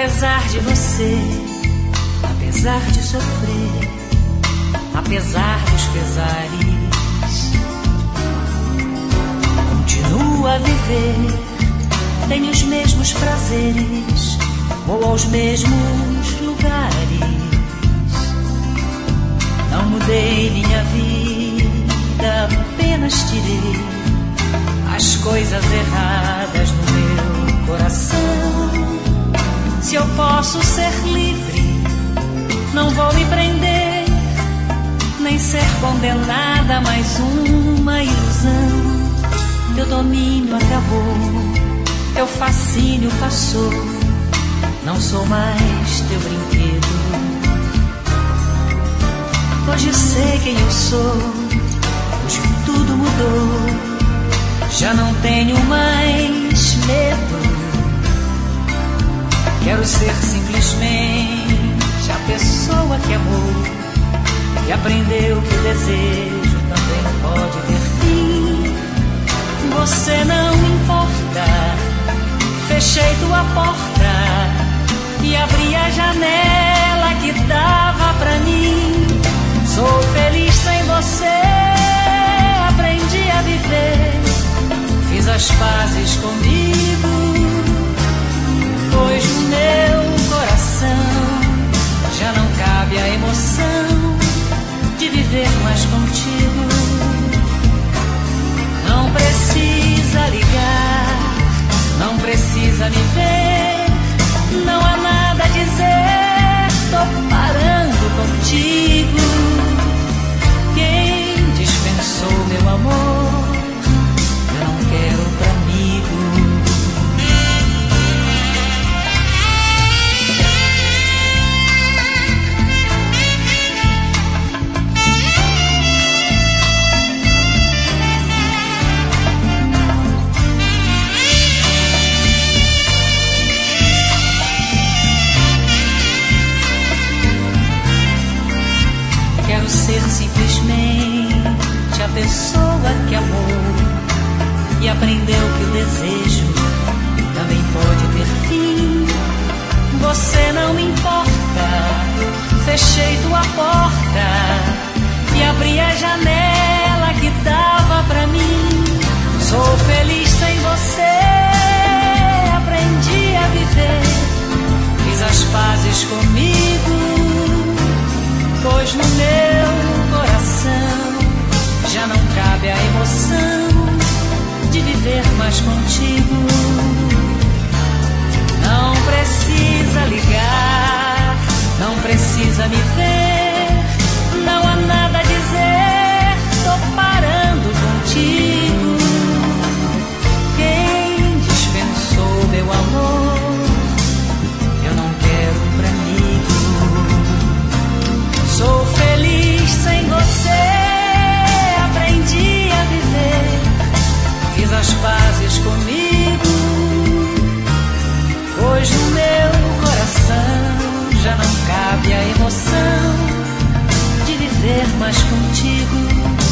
Apesar de você, apesar de sofrer, apesar dos pesares, continuo a viver, tenho os mesmos prazeres, vou aos mesmos lugares. Não mudei minha vida, apenas tirei as coisas erradas do meu coração. Se eu posso ser livre, não vou me prender, nem ser condenada a mais uma ilusão. Teu domínio acabou, teu fascínio passou, não sou mais teu brinquedo. Hoje sei quem eu sou, hoje tudo mudou, já não tenho mais medo. Quero ser simplesmente a pessoa que amou e aprendeu que o desejo também pode ter fim. Você não importa, fechei tua porta e abri a janela que dava pra mim. Sou feliz sem você, aprendi a viver, fiz as pazes comigo, pois no meu coração já não cabe a emoção de viver mais contigo. Não precisa ligar, não precisa me ver, não há nada a dizer, tô parando contigo. Quem dispensou meu amor, eu não quero pra amigo. Quero ser simplesmente a pessoa que amou e aprendeu que o desejo também pode ter fim. Você não me importa, fechei tua porta e abri a janela que dava pra mim. Sou feliz sem você, aprendi a viver, fiz as pazes comigo, pois no meu coração já não cabe a emoção de viver mais contigo. Não precisa ligar, não precisa me ver, não há nada a dizer, tô parando contigo. Quem dispensou meu amor, eu não quero pra amigo. Sou feliz sem você, aprendi a viver, fiz as pazes comigo, pois no meu coração já não cabe a emoção de viver mais contigo.